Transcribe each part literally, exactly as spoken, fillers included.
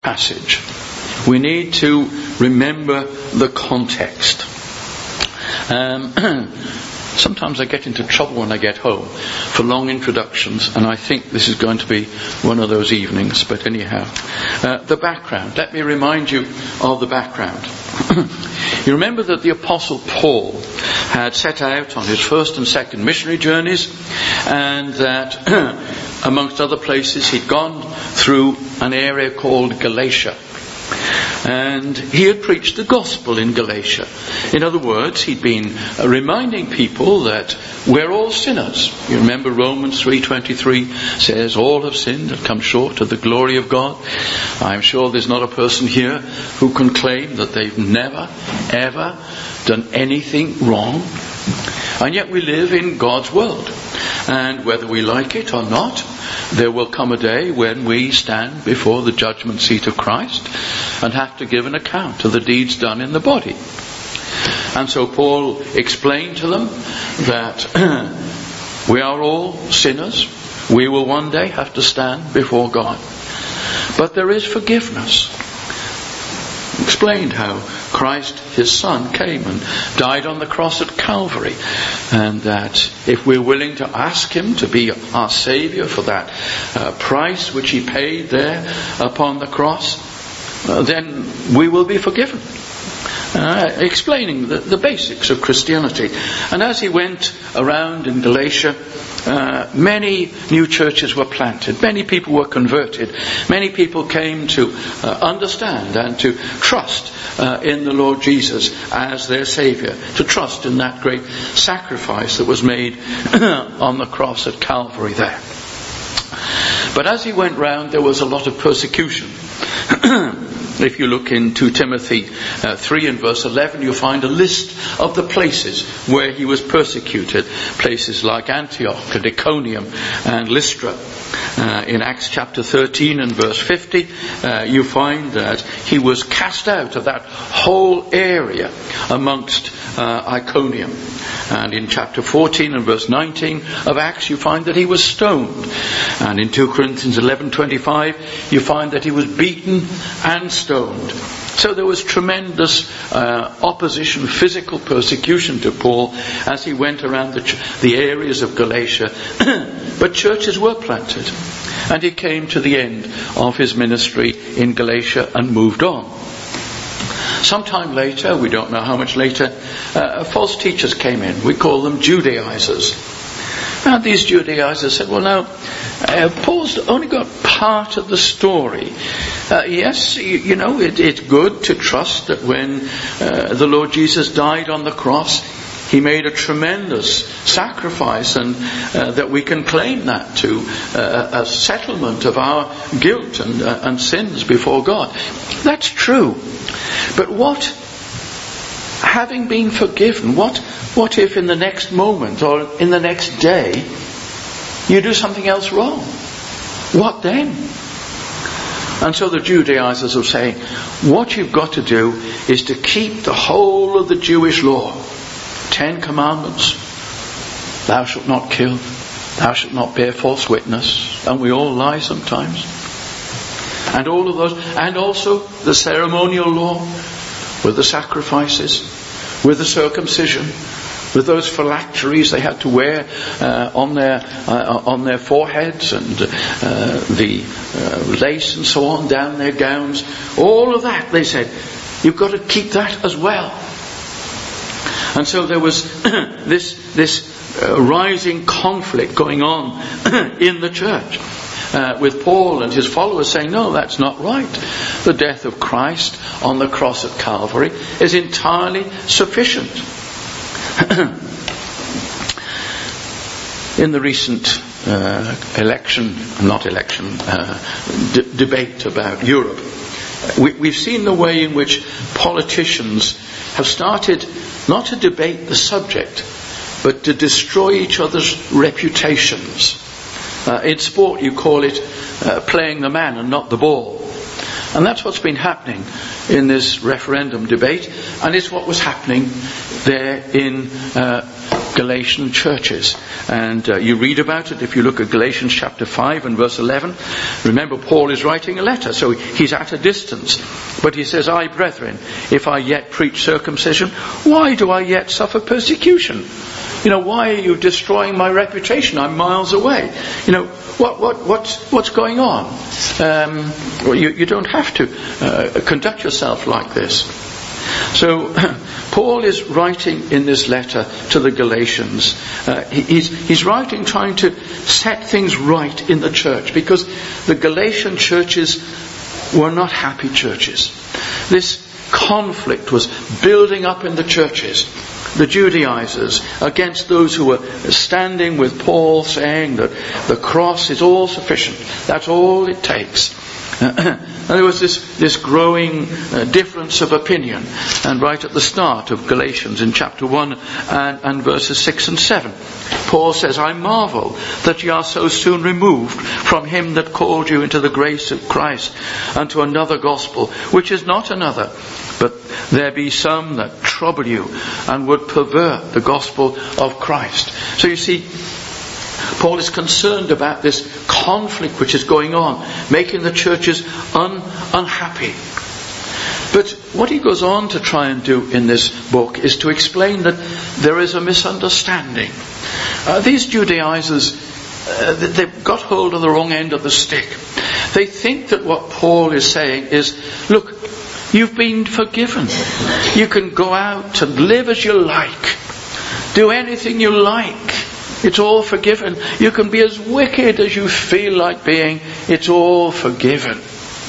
passage, we need to remember the context. Um, sometimes I get into trouble when I get home for long introductions, and I think this is going to be one of those evenings. But anyhow, uh, the background. Let me remind you of the background. You remember that the Apostle Paul had set out on his first and second missionary journeys, and that amongst other places he'd gone through an area called Galatia. And he had preached the gospel in Galatia. In other words, he'd been reminding people that we're all sinners. You remember Romans three twenty-three says, all have sinned and come short of the glory of God. I'm sure there's not a person here who can claim that they've never, ever done anything wrong. And yet we live in God's world. And whether we like it or not, there will come a day when we stand before the judgment seat of Christ and have to give an account of the deeds done in the body. And so Paul explained to them that we are all sinners. We will one day have to stand before God. But there is forgiveness. Explained how Christ, his Son, came and died on the cross at Calvary, and that if we're willing to ask him to be our Saviour for that uh, price which he paid there upon the cross, uh, then we will be forgiven. Uh, explaining the, the basics of Christianity. And as he went around in Galatia, uh, many new churches were planted. Many people were converted. Many people came to uh, understand and to trust uh, in the Lord Jesus as their Saviour. To trust in that great sacrifice that was made on the cross at Calvary there. But as he went round, there was a lot of persecution. If you look in Second Timothy uh, three and verse eleven, you'll find a list of the places where he was persecuted. Places like Antioch and Iconium and Lystra. Uh, in Acts chapter thirteen and verse fifty, uh, you find that he was cast out of that whole area amongst uh, Iconium. And in chapter fourteen and verse nineteen of Acts, you find that he was stoned. And in Second Corinthians eleven twenty-five, you find that he was beaten and stoned. So there was tremendous uh, opposition, physical persecution to Paul as he went around the, ch- the areas of Galatia. But churches were planted. And he came to the end of his ministry in Galatia and moved on. Sometime later, we don't know how much later, uh, false teachers came in. We call them Judaizers. And these Judaizers said, well now, uh, Paul's only got part of the story. Uh, yes, you, you know, it, it's good to trust that when uh, the Lord Jesus died on the cross, he made a tremendous sacrifice, and uh, that we can claim that to uh, a settlement of our guilt and, uh, and sins before God. That's true. But what, having been forgiven, what, what if in the next moment or in the next day you do something else wrong? What then? And so the Judaizers are saying, what you've got to do is to keep the whole of the Jewish law. Ten Commandments. Thou shalt not kill. Thou shalt not bear false witness. And we all lie sometimes. And all of those. And also the ceremonial law with the sacrifices, with the circumcision, with those phylacteries they had to wear uh, on their uh, on their foreheads, and uh, the uh, lace and so on down their gowns. All of that, they said, you've got to keep that as well. And so there was this this uh, rising conflict going on in the church, uh, with Paul and his followers saying, no, that's not right. The death of Christ on the cross at Calvary is entirely sufficient. In the recent uh, election, not election, uh, d- debate about Europe, we, we've seen the way in which politicians have started not to debate the subject, but to destroy each other's reputations. Uh, in sport you call it uh, playing the man and not the ball. And that's what's been happening in this referendum debate, and it's what was happening there in uh, Galatian churches. And uh, you read about it if you look at Galatians chapter five and verse eleven. Remember, Paul is writing a letter, so he's at a distance. But he says, I, brethren, if I yet preach circumcision, why do I yet suffer persecution? You know, why are you destroying my reputation? I'm miles away. You know, what, what, what's, what's going on? Um, well, you, you don't have to uh, conduct yourself like this. So, Paul is writing in this letter to the Galatians. Uh, he, he's, he's writing trying to set things right in the church, because the Galatian churches were not happy churches. This conflict was building up in the churches. The Judaizers against those who were standing with Paul, saying that the cross is all sufficient. That's all it takes. And there was this, this growing uh, difference of opinion. And right at the start of Galatians in chapter one and, and verses six and seven, Paul says, I marvel that ye are so soon removed from him that called you into the grace of Christ unto another gospel, which is not another. But there be some that trouble you and would pervert the gospel of Christ. So you see, Paul is concerned about this conflict which is going on, making the churches un- unhappy. But what he goes on to try and do in this book is to explain that there is a misunderstanding. Uh, these Judaizers, uh, they've got hold of the wrong end of the stick. They think that what Paul is saying is, look, you've been forgiven. You can go out and live as you like. Do anything you like. It's all forgiven. You can be as wicked as you feel like being. It's all forgiven.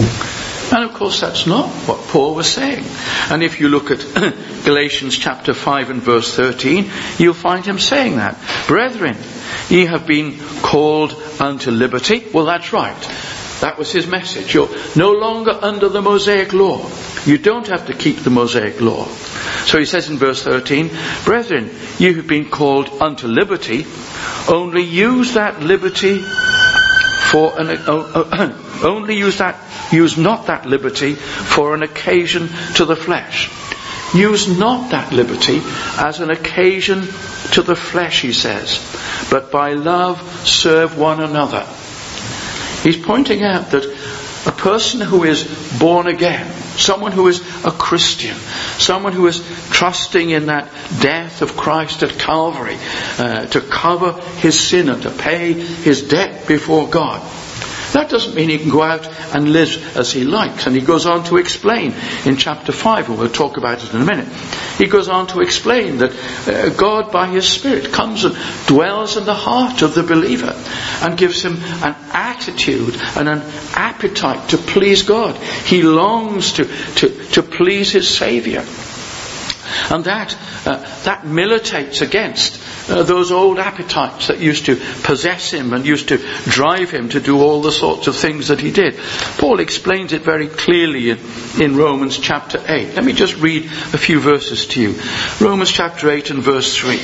And of course that's not what Paul was saying. And if you look at Galatians chapter five and verse thirteen, you'll find him saying that. Brethren, ye have been called unto liberty. Well, that's right. That was his message. You're no longer under the Mosaic law. You don't have to keep the Mosaic law. So he says in verse thirteen, Brethren, you have been called unto liberty. Only use that liberty for an uh, uh, only use that use not that liberty for an occasion to the flesh. Use not that liberty as an occasion to the flesh, he says, but by love serve one another. He's pointing out that a person who is born again, someone who is a Christian, someone who is trusting in that death of Christ at Calvary uh, to cover his sin and to pay his debt before God, that doesn't mean he can go out and live as he likes. And he goes on to explain in chapter five, and we'll talk about it in a minute. He goes on to explain that uh, God by his Spirit comes and dwells in the heart of the believer and gives him an attitude and an appetite to please God. He longs to, to, to please his Saviour. And that uh, that militates against uh, those old appetites that used to possess him and used to drive him to do all the sorts of things that he did. Paul explains it very clearly in, in Romans chapter eight. Let me just read a few verses to you. Romans chapter eight and verse three.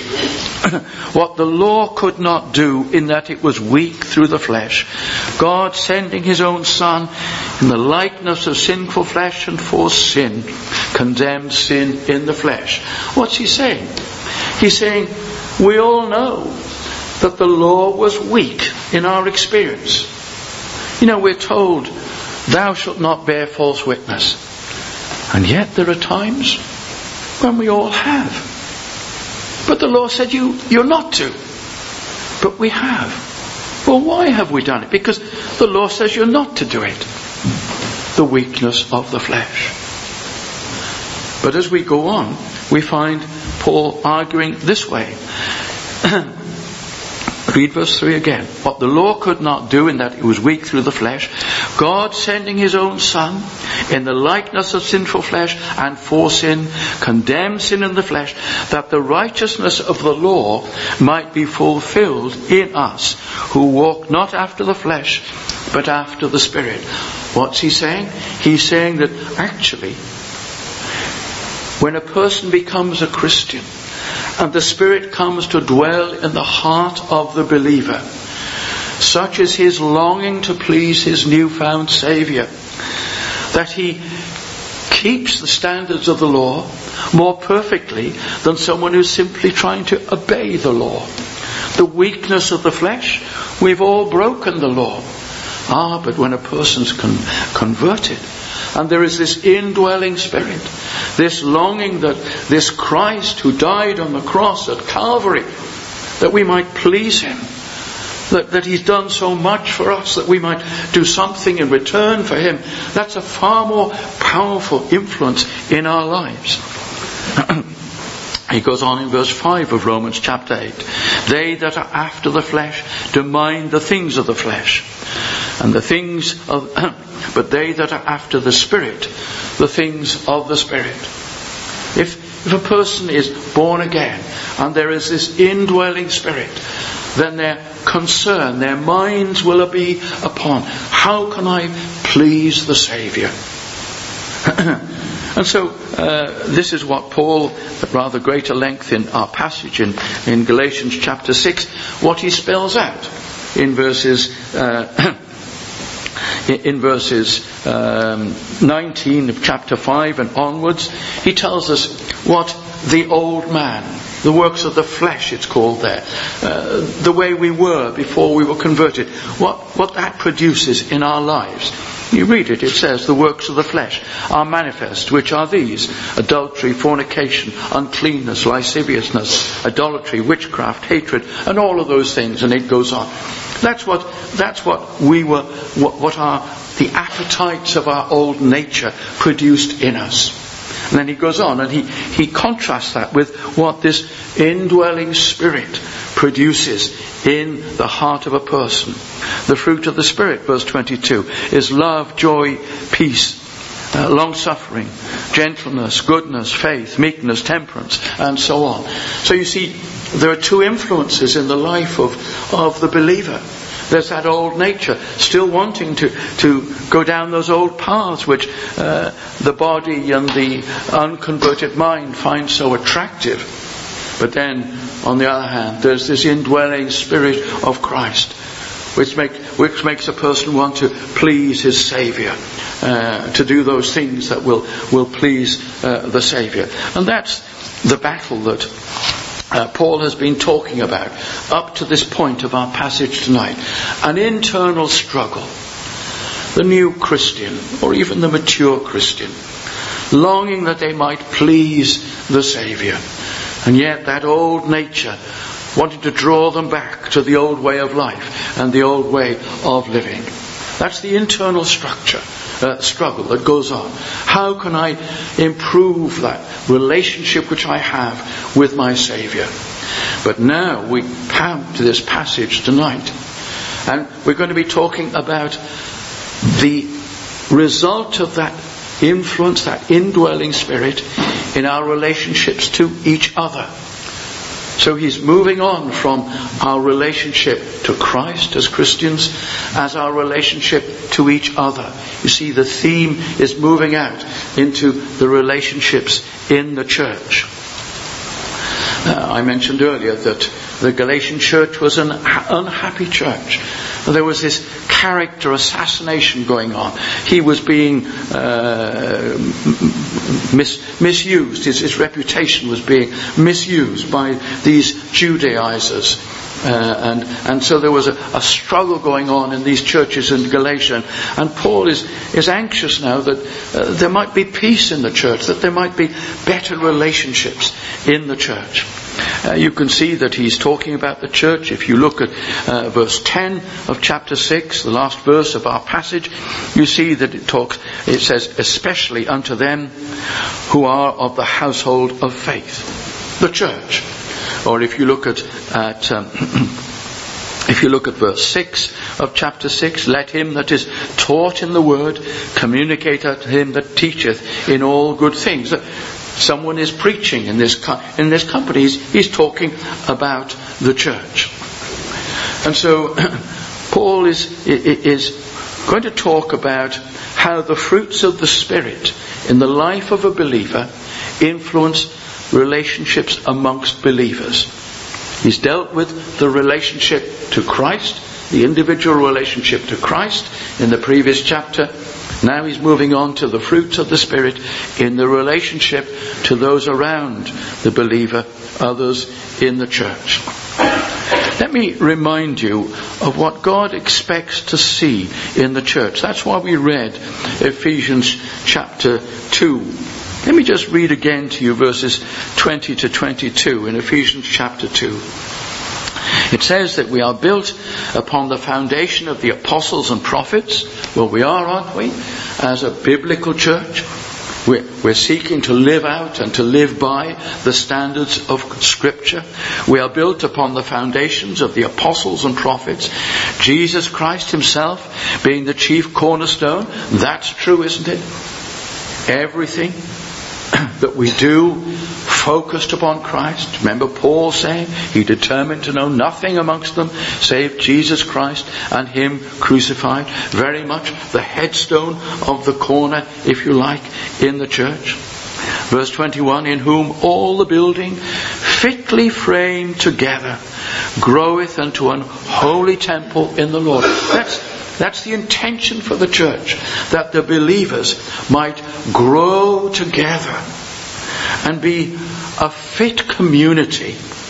What the law could not do, in that it was weak through the flesh, God sending his own Son in the likeness of sinful flesh and for sin, condemned sin in the flesh. What's he saying? He's saying, we all know that the law was weak in our experience. You know, we're told, thou shalt not bear false witness. And yet there are times when we all have. But the law said you, you're not to. But we have. Well, why have we done it? Because the law says you're not to do it. The weakness of the flesh. But as we go on, we find Paul arguing this way. Read verse three again. What the law could not do, in that it was weak through the flesh, God sending his own Son in the likeness of sinful flesh and for sin, condemned sin in the flesh, that the righteousness of the law might be fulfilled in us, who walk not after the flesh, but after the Spirit. What's he saying? He's saying that actually, when a person becomes a Christian and the Spirit comes to dwell in the heart of the believer, such is his longing to please his newfound Saviour, that he keeps the standards of the law more perfectly than someone who's simply trying to obey the law. The weakness of the flesh, we've all broken the law. Ah, but when a person's con- converted, and there is this indwelling spirit, this longing that this Christ who died on the cross at Calvary, that we might please him, that, that he's done so much for us, that we might do something in return for him, that's a far more powerful influence in our lives. He goes on in verse five of Romans chapter eight. They that are after the flesh do mind the things of the flesh, and the things of, but they that are after the Spirit, the things of the Spirit. If, if a person is born again, and there is this indwelling Spirit, then their concern, their minds will be upon, how can I please the Saviour? And so, uh, this is what Paul, at rather greater length in our passage in, in Galatians chapter six, what he spells out in verses, uh, in verses um, nineteen of chapter five and onwards. He tells us what the old man, the works of the flesh it's called there, uh, the way we were before we were converted, what, what that produces in our lives. You read it, it says, the works of the flesh are manifest, which are these: adultery, fornication, uncleanness, lasciviousness, idolatry, witchcraft, hatred, and all of those things, and it goes on. That's what, that's what we were, what, what are the appetites of our old nature produced in us. And then he goes on and he, he contrasts that with what this indwelling Spirit produces in the heart of a person. The fruit of the Spirit, verse twenty-two, is love, joy, peace, uh, long-suffering, gentleness, goodness, faith, meekness, temperance, and so on. So you see, there are two influences in the life of, of the believer. There's that old nature, still wanting to, to go down those old paths which uh, the body and the unconverted mind find so attractive. But then, on the other hand, there's this indwelling Spirit of Christ, which, make, which makes a person want to please his Saviour, uh, to do those things that will, will please uh, the Saviour. And that's the battle that Uh, Paul has been talking about up to this point of our passage tonight. An internal struggle. The new Christian, or even the mature Christian, longing that they might please the Saviour. And yet that old nature wanting to draw them back to the old way of life and the old way of living. That's the internal structure. Uh, struggle that goes on. How can I improve that relationship which I have with my Saviour? But now we come to this passage tonight, and we're going to be talking about the result of that influence, that indwelling Spirit in our relationships to each other. So he's moving on from our relationship to Christ as Christians, as our relationship to each other. You see, the theme is moving out into the relationships in the church. Uh, I mentioned earlier that the Galatian church was an unhappy church. There was this character assassination going on. He was being uh, mis- misused. His, his reputation was being misused by these Judaizers. Uh, and, and so there was a, a struggle going on in these churches in Galatia. And Paul is, is anxious now that uh, there might be peace in the church, that there might be better relationships in the church. Uh, you can see that he's talking about the church. If you look at uh, verse ten of chapter six, the last verse of our passage, you see that it talks, it says, especially unto them who are of the household of faith. The church. Or if you look at, at um, if you look at verse six of chapter six, let him that is taught in the word communicate unto him that teacheth in all good things. Someone is preaching in this in this company. He's, he's talking about the church, and so Paul is is going to talk about how the fruits of the Spirit in the life of a believer influence relationships amongst believers. He's dealt with the relationship to Christ the individual relationship to Christ in the previous chapter. Now he's moving on to the fruits of the Spirit in the relationship to those around the believer, others in the church. Let me remind you of what God expects to see in the church. That's why we read Ephesians chapter two. Let me just read again to you verses twenty to twenty-two in Ephesians chapter two. It says that we are built upon the foundation of the apostles and prophets. Well, we are, aren't we? As a biblical church. We're, we're seeking to live out and to live by the standards of Scripture. We are built upon the foundations of the apostles and prophets. Jesus Christ himself being the chief cornerstone. That's true, isn't it? Everything that we do focused upon Christ. Remember Paul saying he determined to know nothing amongst them save Jesus Christ and him crucified. Very much the headstone of the corner, if you like, in the church. Verse twenty-one, in whom all the building fitly framed together groweth unto an holy temple in the Lord. That's That's the intention for the church, that the believers might grow together and be a fit community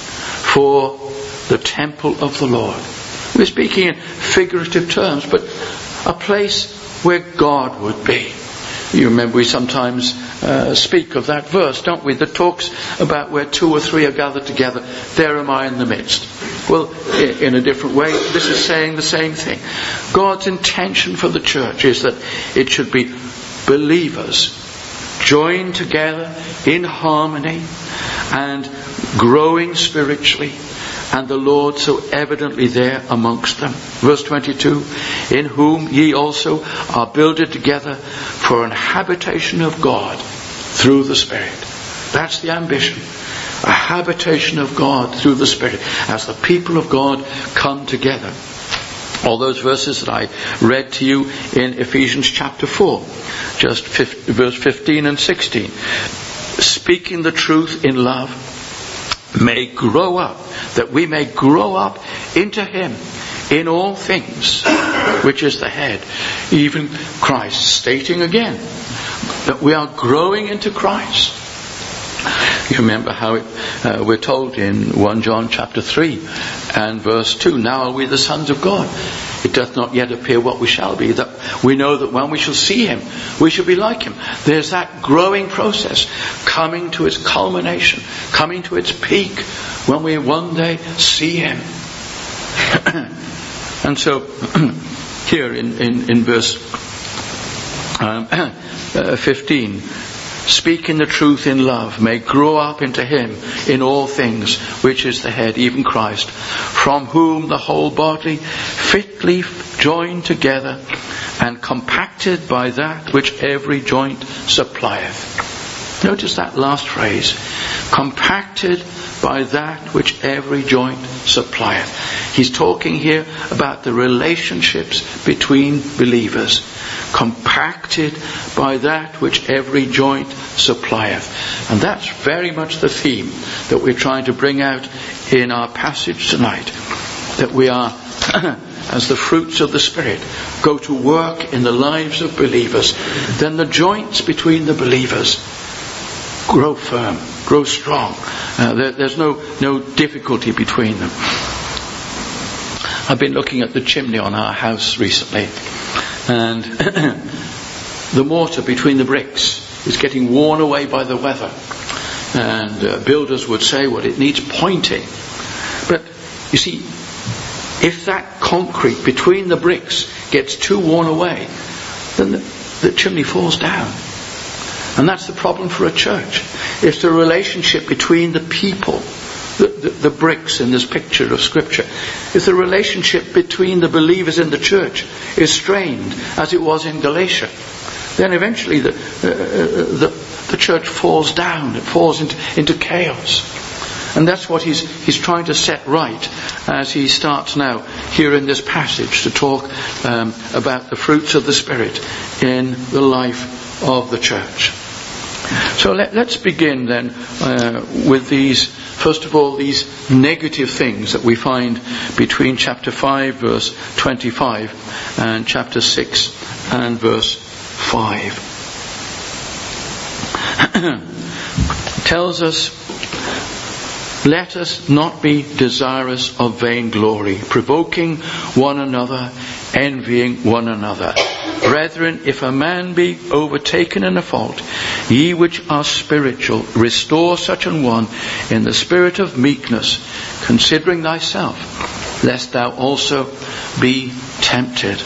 for the temple of the Lord. We're speaking in figurative terms, but a place where God would be. You remember we sometimes uh, speak of that verse, don't we, that talks about where two or three are gathered together, there am I in the midst. Well, in a different way, this is saying the same thing. God's intention for the church is that it should be believers joined together in harmony and growing spiritually, and the Lord so evidently there amongst them. Verse twenty-two, in whom ye also are builded together for an habitation of God through the Spirit. That's the ambition. A habitation of God through the Spirit as the people of God come together. All those verses that I read to you in Ephesians chapter four, just verse fifteen and sixteen. Speaking the truth in love may grow up, that we may grow up into Him in all things, which is the head, even Christ, stating again that we are growing into Christ. You remember how it, uh, we're told in First John chapter three and verse two, now are we the sons of God. It doth not yet appear what we shall be, that we know that when we shall see Him, we shall be like Him. There's that growing process coming to its culmination, coming to its peak when we one day see Him. And so here in, in, in verse um, uh, fifteen, speaking the truth in love may grow up into Him in all things, which is the head, even Christ, from whom the whole body fitly joined together and compacted by that which every joint supplieth. Notice that last phrase, compacted by that which every joint supplieth. He's talking here about the relationships between believers, compacted by that which every joint supplieth. And that's very much the theme that we're trying to bring out in our passage tonight. That we are, as the fruits of the Spirit go to work in the lives of believers, then the joints between the believers grow firm, grow strong. Uh, there, there's no, no difficulty between them. I've been looking at the chimney on our house recently, and the mortar between the bricks is getting worn away by the weather. And uh, builders would say, well, it needs pointing. But you see, if that concrete between the bricks gets too worn away, then the, the chimney falls down. And that's the problem for a church. It's the relationship between the people, the, the, the bricks in this picture of Scripture. If the relationship between the believers in the church is strained, as it was in Galatia, then eventually the, uh, the, the church falls down. It falls into, into chaos. And that's what he's, he's trying to set right as he starts now here in this passage to talk um, about the fruits of the Spirit in the life of the church. So let, let's begin then uh, with these, first of all, these negative things that we find between chapter five, verse twenty-five, and chapter six and verse five. Tells us, let us not be desirous of vainglory, provoking one another, envying one another. Brethren, if a man be overtaken in a fault, ye which are spiritual, restore such an one in the spirit of meekness, considering thyself, lest thou also be tempted.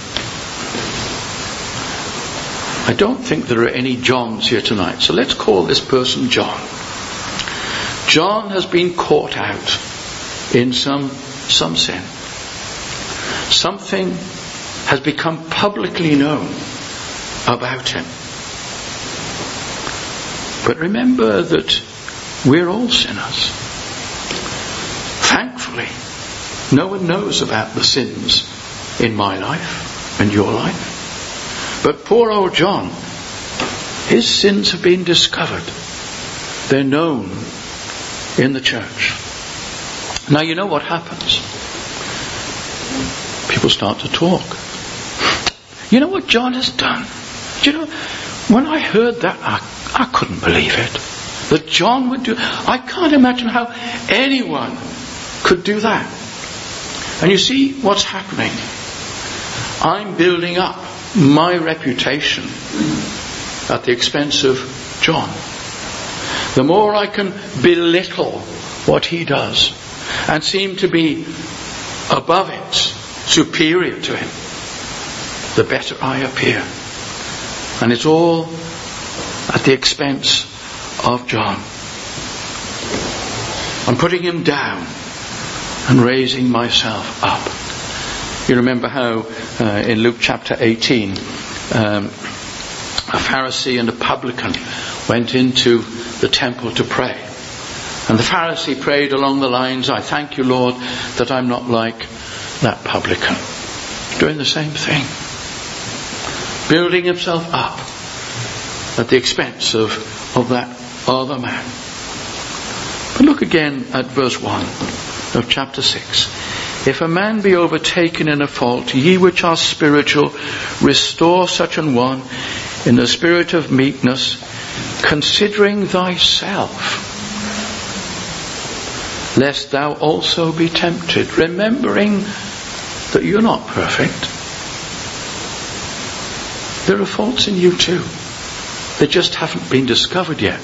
I don't think there are any Johns here tonight, so let's call this person John. John has been caught out in some some sin. Something has become publicly known about him. But remember that we're all sinners. Thankfully, no one knows about the sins in my life and your life. But poor old John, his sins have been discovered. They're known in the church. Now you know what happens. People start to talk. You know what John has done? Do you know, when I heard that, I, I couldn't believe it. That John would do. I can't imagine how anyone could do that. And you see what's happening. I'm building up my reputation at the expense of John. The more I can belittle what he does and seem to be above it, superior to him, the better I appear. And it's all at the expense of John. I'm putting him down and raising myself up. You remember how uh, in Luke chapter eighteen, um, a Pharisee and a publican went into the temple to pray. And the Pharisee prayed along the lines, I thank you, Lord, that I'm not like that publican. Doing the same thing. Building himself up at the expense of, of that other man. But look again at verse one of chapter six. If a man be overtaken in a fault, ye which are spiritual, restore such an one in the spirit of meekness, considering thyself, lest thou also be tempted, remembering that you're not perfect. There are faults in you too. They just haven't been discovered yet.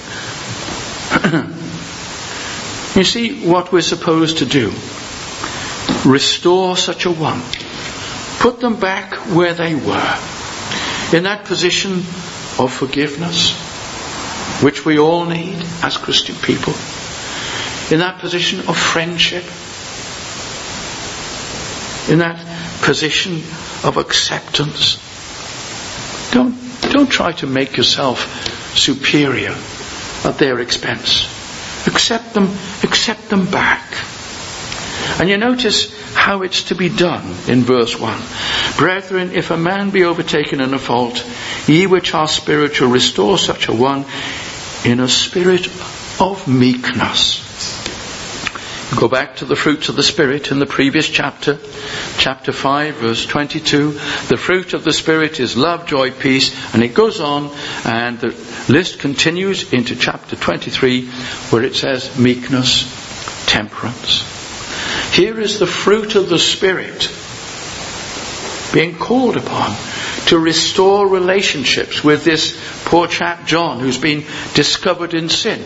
You see what we're supposed to do. Restore such a one. Put them back where they were. In that position of forgiveness, which we all need as Christian people. In that position of friendship. In that position of acceptance. Don't, don't try to make yourself superior at their expense. Accept them, accept them back. And you notice how it's to be done in verse one. Brethren, if a man be overtaken in a fault, ye which are spiritual, restore such a one in a spirit of meekness. Go back to the fruits of the Spirit in the previous chapter, chapter five, verse twenty-two. The fruit of the Spirit is love, joy, peace, and it goes on, and the list continues into chapter twenty-three, where it says meekness, temperance. Here is the fruit of the Spirit being called upon to restore relationships with this poor chap John, who's been discovered in sin.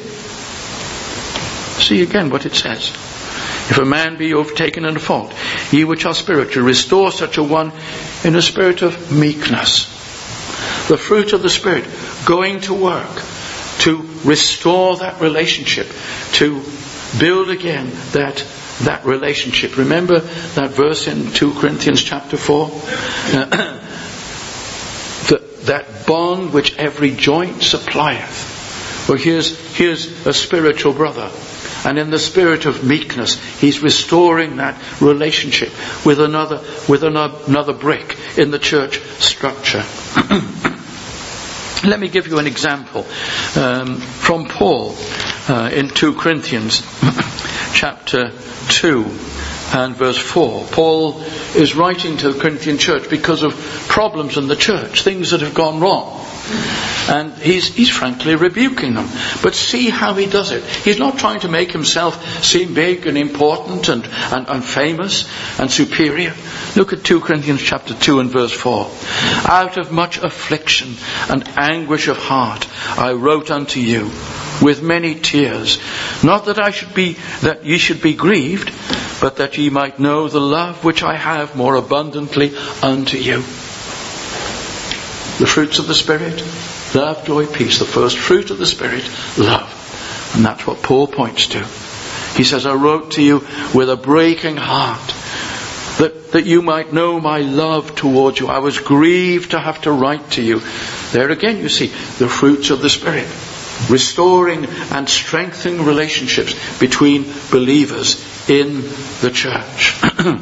See again what it says. If a man be overtaken in a fault, ye which are spiritual, restore such a one in a spirit of meekness. The fruit of the Spirit going to work to restore that relationship, to build again that that relationship. Remember that verse in two Corinthians chapter four? Uh, that, that bond which every joint supplieth. Well, here's, here's a spiritual brother. And in the spirit of meekness, he's restoring that relationship with another, with another, another brick in the church structure. Let me give you an example um, from Paul uh, in Second Corinthians chapter two and verse four. Paul is writing to the Corinthian church because of problems in the church, things that have gone wrong. And he's, he's frankly rebuking them. But see how he does it. He's not trying to make himself seem big and important and, and, and famous and superior. Look at Second Corinthians chapter two and verse four. Out of much affliction and anguish of heart I wrote unto you with many tears, not that I should be, that ye should be grieved, but that ye might know the love which I have more abundantly unto you. The fruits of the Spirit, love, joy, peace. The first fruit of the Spirit, love. And that's what Paul points to. He says, I wrote to you with a breaking heart, that, that you might know my love towards you. I was grieved to have to write to you. There again you see the fruits of the Spirit. Restoring and strengthening relationships between believers in the church.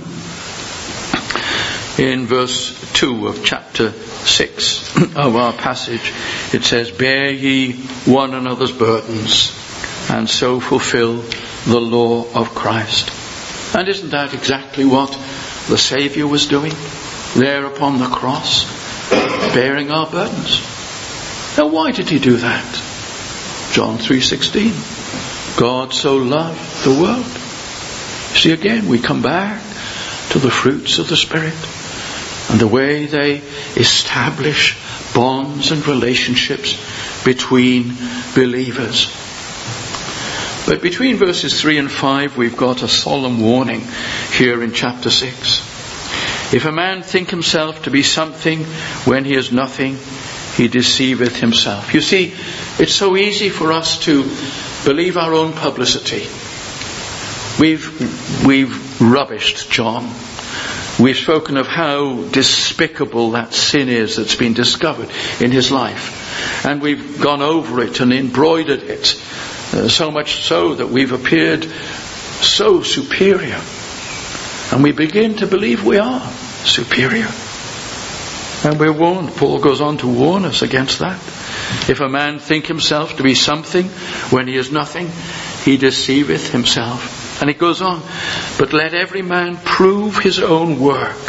In verse two of chapter six of our passage, it says, bear ye one another's burdens, and so fulfill the law of Christ. And isn't that exactly what the Saviour was doing there upon the cross, bearing our burdens? Now why did he do that? John three sixteen. God so loved the world. See, again, we come back to the fruits of the Spirit and the way they establish bonds and relationships between believers. But between verses three and five, we've got a solemn warning here in chapter six. If a man think himself to be something when he is nothing, he deceiveth himself. You see, it's so easy for us to believe our own publicity. We've, we've rubbished John. We've spoken of how despicable that sin is that's been discovered in his life. And we've gone over it and embroidered it, uh, so much so that we've appeared so superior. And we begin to believe we are superior. And we're warned. Paul goes on to warn us against that. If a man think himself to be something when he is nothing, he deceiveth himself. And it goes on. But let every man prove his own work,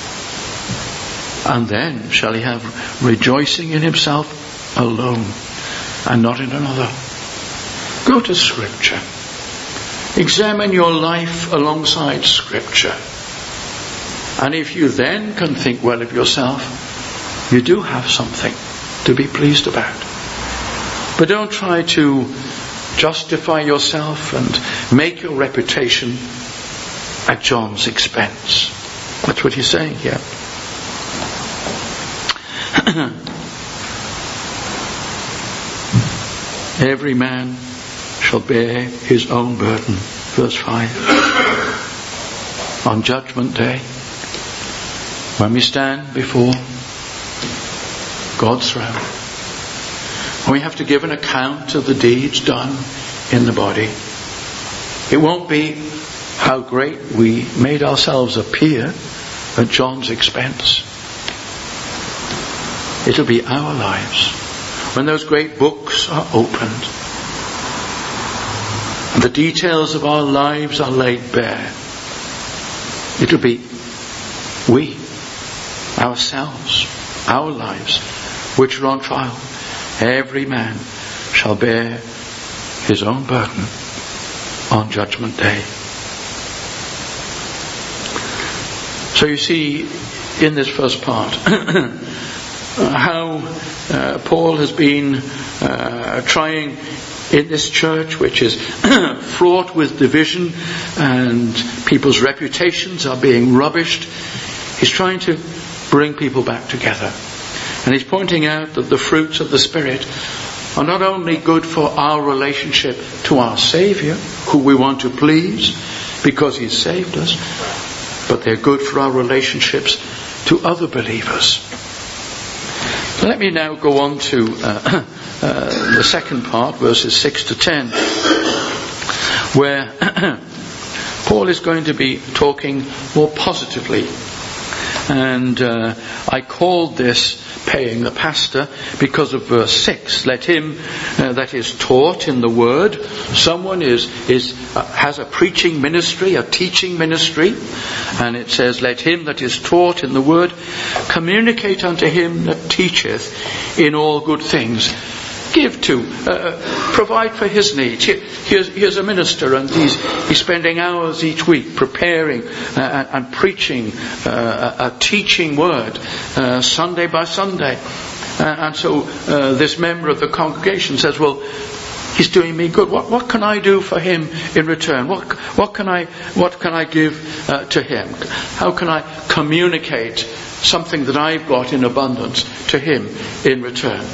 and then shall he have rejoicing in himself alone, and not in another. Go to Scripture. Examine your life alongside Scripture. And if you then can think well of yourself, you do have something to be pleased about. But don't try to justify yourself and make your reputation at John's expense. That's what he's saying here. Every man shall bear his own burden. Verse five. On Judgment Day, when we stand before God's throne, and we have to give an account of the deeds done in the body, it won't be how great we made ourselves appear at John's expense. It'll be our lives when those great books are opened and the details of our lives are laid bare. It'll be we, ourselves, our lives, which are on trial. Every man shall bear his own burden on Judgment Day. So you see in this first part how uh, Paul has been uh, trying in this church, which is fraught with division and people's reputations are being rubbished. He's trying to bring people back together. And he's pointing out that the fruits of the Spirit are not only good for our relationship to our Saviour, who we want to please because He's saved us, but they're good for our relationships to other believers. Let me now go on to uh, uh, the second part, verses six to ten, where Paul is going to be talking more positively. And uh, I called this paying the pastor because of verse six. Let him uh, that is taught in the word. Someone is is uh, has a preaching ministry, a teaching ministry, and it says, let him that is taught in the word communicate unto him that teacheth in all good things. Give to, uh, provide for his needs. Here, here's, here's a minister, and he's he's spending hours each week preparing uh, and, and preaching uh, a, a teaching word uh, Sunday by Sunday. Uh, and so uh, this member of the congregation says, well, he's doing me good. What what can I do for him in return? What what can I what can I give uh, to him? How can I communicate something that I've got in abundance to him in return?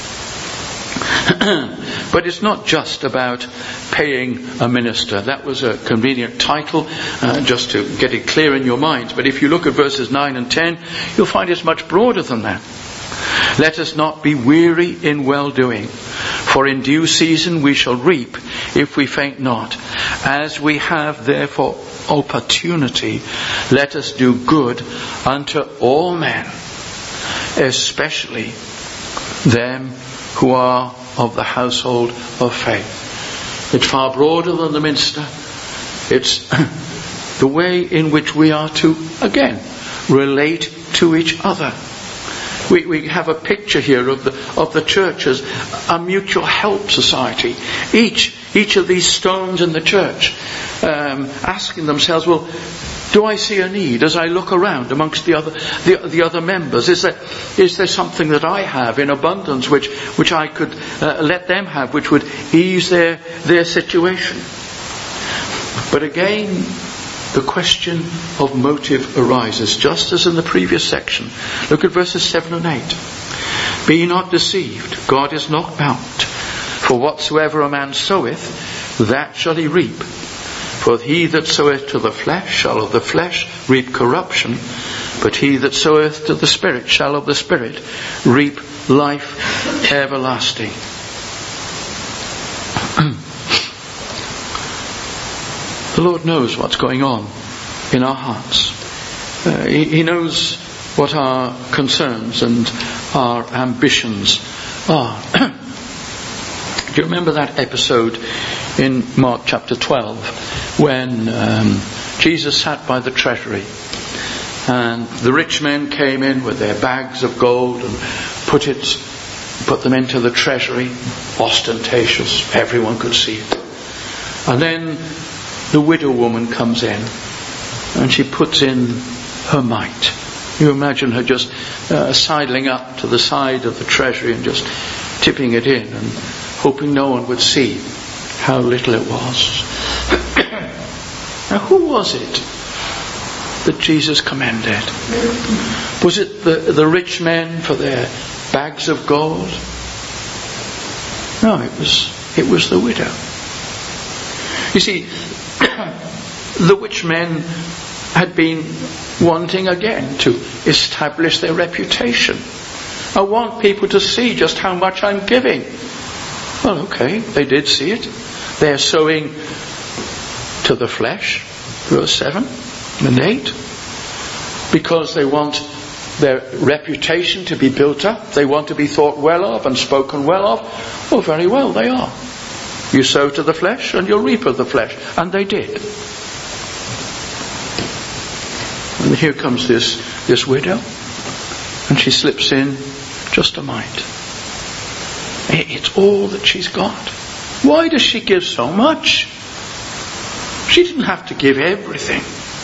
But it's not just about paying a minister. That was a convenient title, uh, just to get it clear in your minds. But if you look at verses nine and ten, you'll find it's much broader than that. Let us not be weary in well-doing, for in due season we shall reap if we faint not. As we have therefore opportunity, let us do good unto all men, especially them who are of the household of faith. It's far broader than the minster. It's the way in which we are to, again, relate to each other. We, we have a picture here of the of the church as a mutual help society. Each each of these stones in the church um, asking themselves, well, do I see a need as I look around amongst the other the, the other members? Is there is there something that I have in abundance which which I could uh, let them have, which would ease their their situation? But again, the question of motive arises, just as in the previous section. Look at verses seven and eight. Be not deceived, God is not mocked. For whatsoever a man soweth, that shall he reap. For he that soweth to the flesh shall of the flesh reap corruption, but he that soweth to the Spirit shall of the Spirit reap life everlasting. The Lord knows what's going on in our hearts. Uh, he, he knows what our concerns and our ambitions are. Do you remember that episode in Mark chapter twelve when um, Jesus sat by the treasury and the rich men came in with their bags of gold and put it, put them into the treasury, ostentatious, everyone could see it. And then the widow woman comes in and she puts in her mite. You imagine her just uh, sidling up to the side of the treasury and just tipping it in and hoping no one would see how little it was. Now, who was it that Jesus commended? Was it the, the rich men for their bags of gold? No, it was it was the widow. You see, the rich men had been wanting again to establish their reputation. I want people to see just how much I'm giving. Well, okay, they did see it. They're sowing to the flesh, verse seven and eight, because they want their reputation to be built up. They want to be thought well of and spoken well of. Oh, very well, they are. You sow to the flesh and you'll reap of the flesh. And they did. And here comes this, this widow, and she slips in just a mite. It's all that she's got. Why does she give so much? She didn't have to give everything.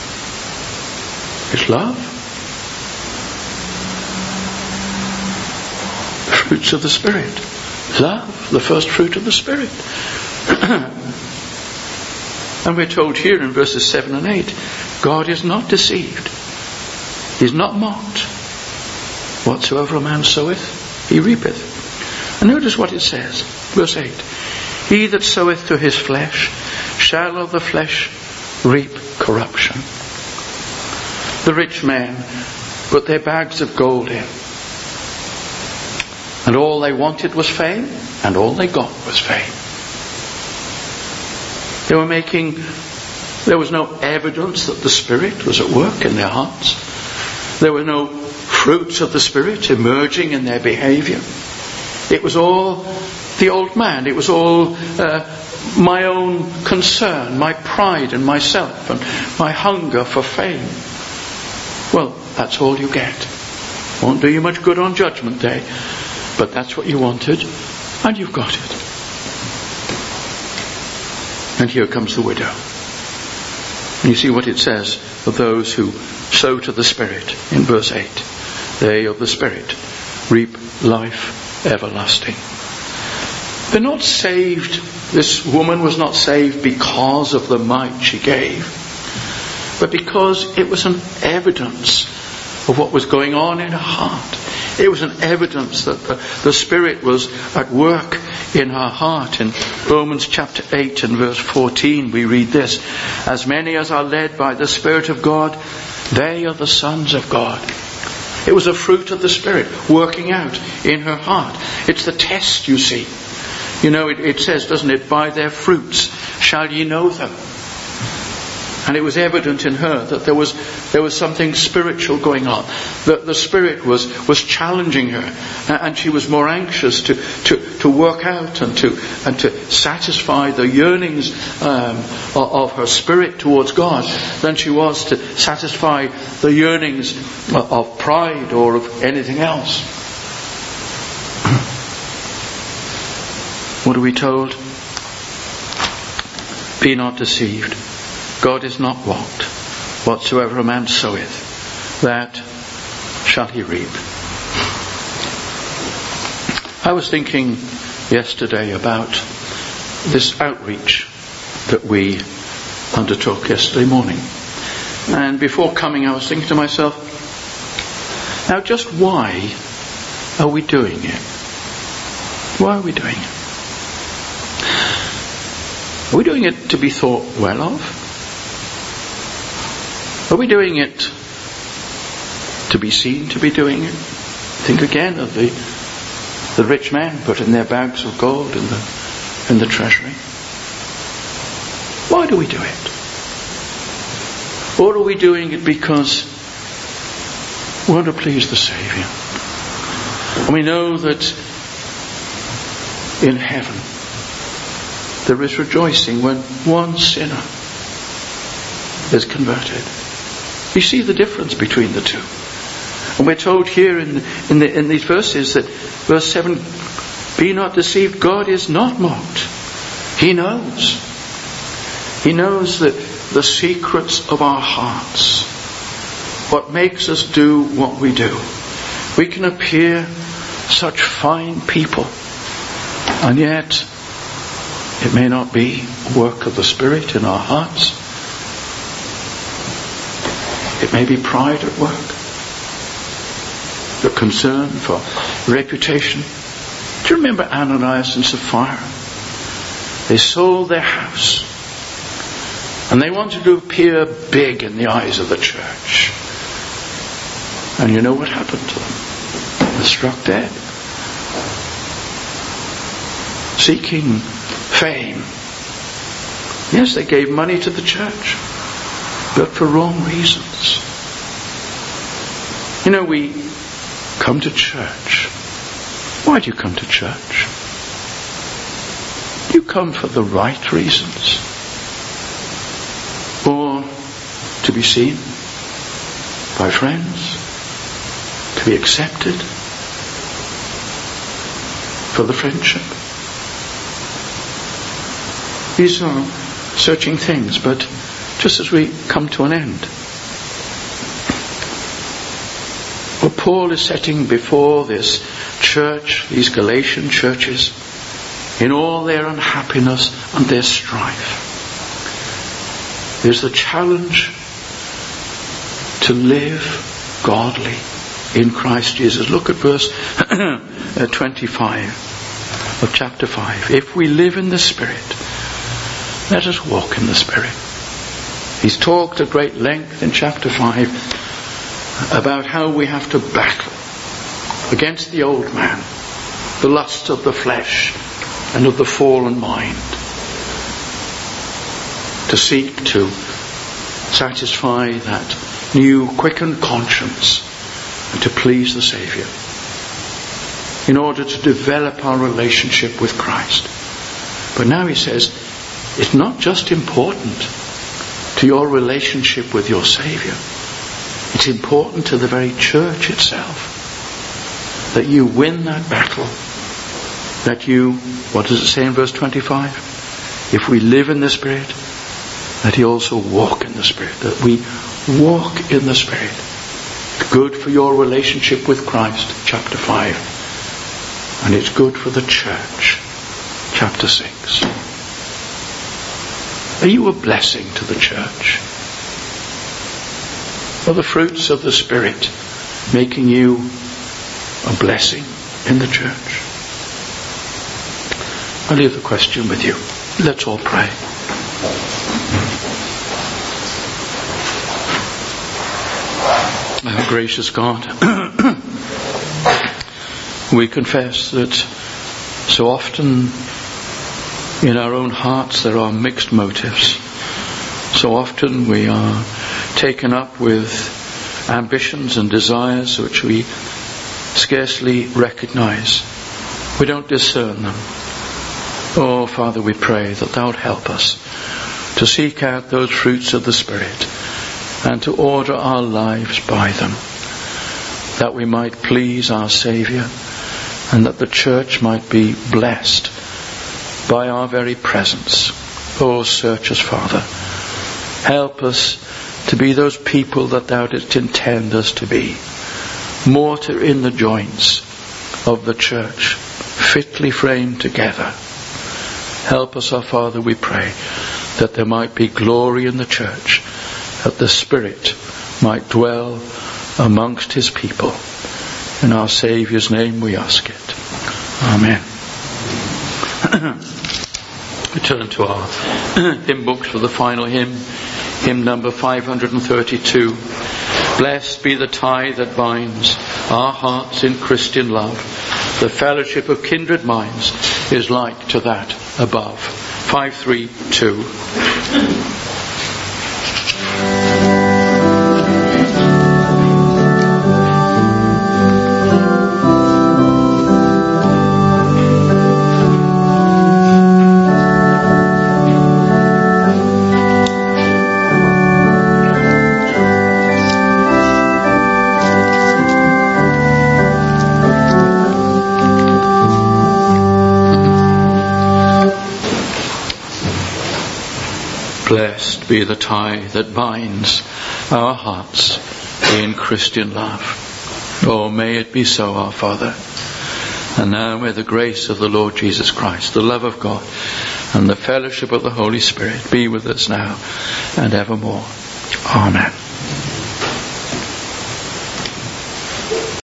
It's love. The fruits of the Spirit. Love, the first fruit of the Spirit. And we're told here in verses seven and eight, God is not deceived. He's not mocked. Whatsoever a man soweth, he reapeth. And notice what it says, verse eight. He that soweth to his flesh shall of the flesh reap corruption. The rich men put their bags of gold in, and all they wanted was fame, and all they got was fame. They were making, there was no evidence that the Spirit was at work in their hearts. There was no fruits of the Spirit emerging in their behaviour. It was all the old man. It was all uh, my own concern, my pride in myself, and my hunger for fame. Well, that's all you get. Won't do you much good on Judgment Day, but that's what you wanted, and you've got it. And here comes the widow. And you see what it says of those who sow to the Spirit in verse eight. They of the Spirit reap life everlasting. They're not saved. This woman was not saved because of the mite she gave, but because it was an evidence of what was going on in her heart. It was an evidence that the, the Spirit was at work in her heart. In Romans chapter eight and verse fourteen we read this: as many as are led by the Spirit of God, they are the sons of God. It was a fruit of the Spirit working out in her heart. It's the test, you see. You know, it, it says, doesn't it, by their fruits shall ye know them. And it was evident in her that there was there was something spiritual going on. That the Spirit was, was challenging her, and she was more anxious to, to, to work out and to and to satisfy the yearnings um, of, of her spirit towards God than she was to satisfy the yearnings of, of pride or of anything else. What are we told? Be not deceived. God is not mocked. Whatsoever a man soweth, that shall he reap. I was thinking yesterday about this outreach that we undertook yesterday morning. And before coming, I was thinking to myself, now just why are we doing it? Why are we doing it? Are we doing it to be thought well of? Are we doing it to be seen to be doing it? Think again of the the rich men putting their bags of gold in the in the treasury. Why do we do it? Or are we doing it because we want to please the Saviour? And we know that in heaven there is rejoicing when one sinner is converted. You see the difference between the two. And we're told here in in, the, in these verses that verse seven, be not deceived, God is not mocked. He knows. He knows that the secrets of our hearts, what makes us do what we do. We can appear such fine people, and yet it may not be a work of the Spirit in our hearts. It may be pride at work, the concern for reputation. Do you remember Ananias and Sapphira? They sold their house and they wanted to appear big in the eyes of the church. And you know what happened to them? They were struck dead. Seeking fame. Yes, they gave money to the church, but for wrong reasons. You know, we come to church. Why do you come to church? You come for the right reasons. Or to be seen by friends, to be accepted, for the friendship. These are searching things, but just as we come to an end, what Paul is setting before this church, these Galatian churches, in all their unhappiness and their strife, is the challenge to live godly in Christ Jesus. Look at verse twenty-five of chapter five. If we live in the Spirit, let us walk in the Spirit. He's talked at great length in chapter five about how we have to battle against the old man, the lust of the flesh and of the fallen mind, to seek to satisfy that new quickened conscience and to please the Saviour, in order to develop our relationship with Christ. But now he says, it's not just important to your relationship with your Saviour. It's important to the very church itself, that you win that battle, that you, what does it say in verse twenty-five? If we live in the Spirit, that he also walk in the Spirit, that we walk in the Spirit. Good for your relationship with Christ, chapter five. And it's good for the church, chapter six. Are you a blessing to the church? Are the fruits of the Spirit making you a blessing in the church? I'll leave the question with you. Let's all pray. Our gracious God, we confess that so often in our own hearts there are mixed motives. So often we are taken up with ambitions and desires which we scarcely recognize. We don't discern them. Oh, Father, we pray that Thou would help us to seek out those fruits of the Spirit and to order our lives by them, that we might please our Saviour and that the church might be blessed by our very presence. Oh, search us, Father. Help us to be those people that Thou didst intend us to be. Mortar in the joints of the church, fitly framed together. Help us, our Father, we pray, that there might be glory in the church, that the Spirit might dwell amongst his people. In our Saviour's name we ask it. Amen. We turn to our hymn books for the final hymn, hymn number five hundred thirty-two. Blessed be the tie that binds our hearts in Christian love. The fellowship of kindred minds is like to that above. five three two. Blessed be the tie that binds our hearts in Christian love. Oh, may it be so, our Father. And now may the grace of the Lord Jesus Christ, the love of God, and the fellowship of the Holy Spirit be with us now and evermore. Amen.